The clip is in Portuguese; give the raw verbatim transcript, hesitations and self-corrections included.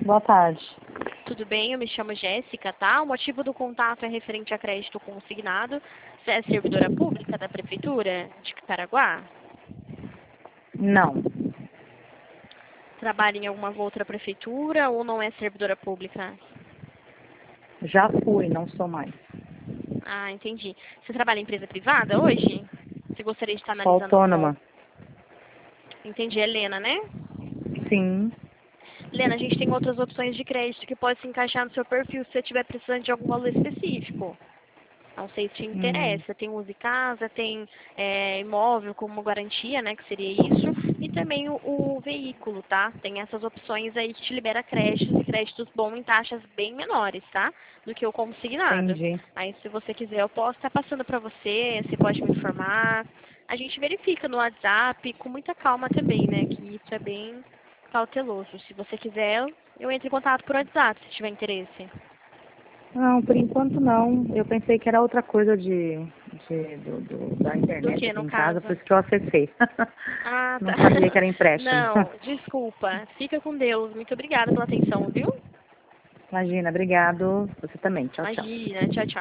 Boa tarde. Tudo bem? Eu me chamo Jéssica, tá? O motivo do contato é referente a crédito consignado. Você é servidora pública da Prefeitura de Caraguá? Não, Trabalha em alguma outra prefeitura ou não é servidora pública? já fui, não sou mais. Ah, entendi. Você trabalha em empresa privada hoje? Você gostaria de estar Sou analisando alguma... autônoma. Entendi, Helena, né? Sim. Helena, a gente tem outras opções de crédito que pode se encaixar no seu perfil se você estiver precisando de algum valor específico. Não sei se te Hum, interessa. Tem Use Casa, tem é, imóvel como garantia, né, que seria isso, e também o, o veículo, tá? Tem essas opções aí que te libera créditos e créditos bons em taxas bem menores, tá? Do que o consignado. entendi. Aí, se você quiser, eu posso estar passando para você, você pode me informar. A gente verifica no WhatsApp com muita calma também, né, que isso é bem cauteloso. Se você quiser, eu entro em contato por WhatsApp, se tiver interesse. Não, por enquanto não. Eu pensei que era outra coisa de, de- do, do- da Do internet que, aqui no em casa, caso? por isso que eu acessei. Ah, tá. Não sabia que era empréstimo. Não, desculpa. Fica com Deus. Muito obrigada pela atenção, viu? Imagina, obrigado. Você também. Tchau, tchau. Imagina. Tchau, tchau.